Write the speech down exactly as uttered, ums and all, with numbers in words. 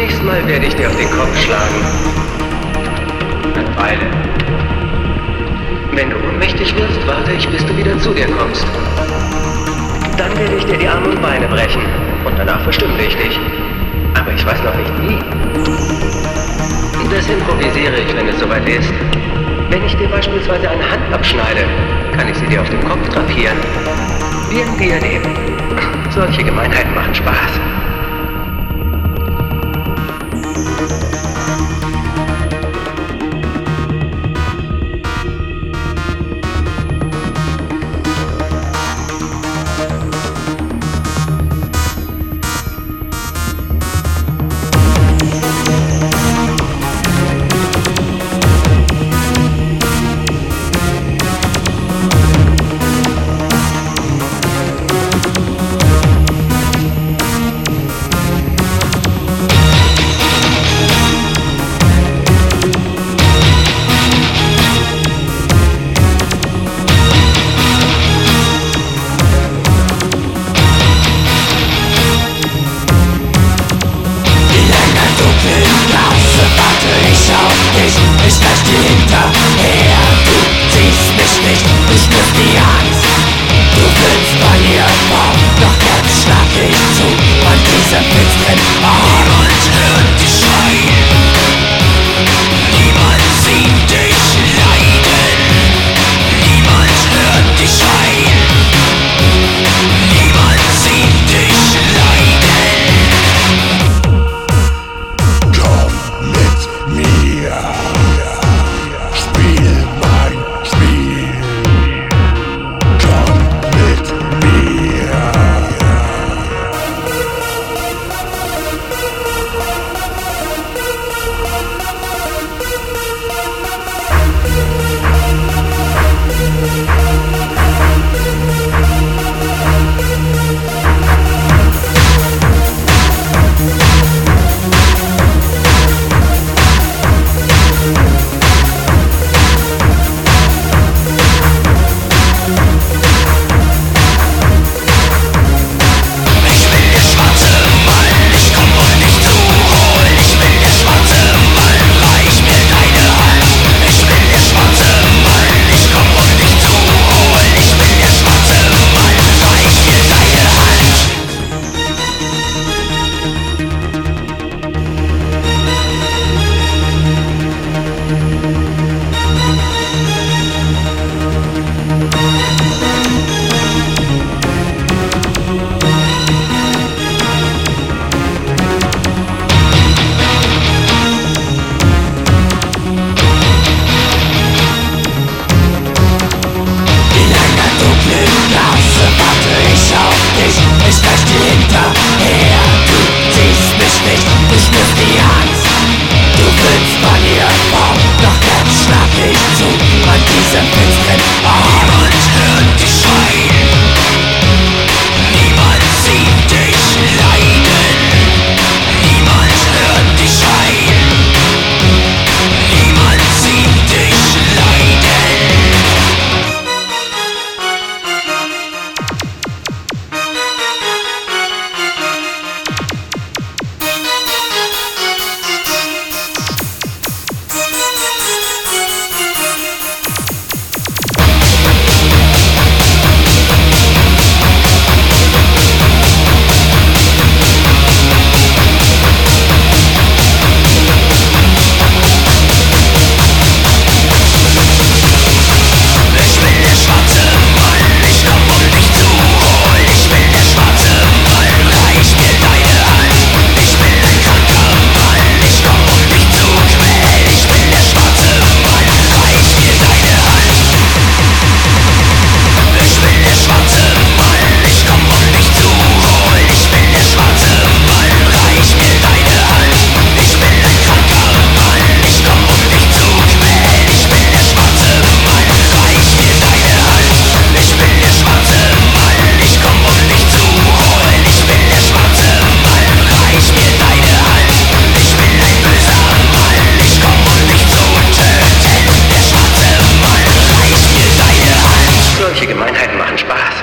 Zunächst mal werde ich dir auf den Kopf schlagen. Eine Weile. Wenn du ohnmächtig wirst, warte ich, bis du wieder zu dir kommst. Dann werde ich dir die Arme und Beine brechen. Und danach verstümmle ich dich. Aber ich weiß noch nicht wie. Das improvisiere ich, wenn es soweit ist. Wenn ich dir beispielsweise eine Hand abschneide, kann ich sie dir auf dem Kopf drapieren. Wie ein Diadem. Solche Gemeinheiten machen Spaß. Gemeinheiten machen Spaß.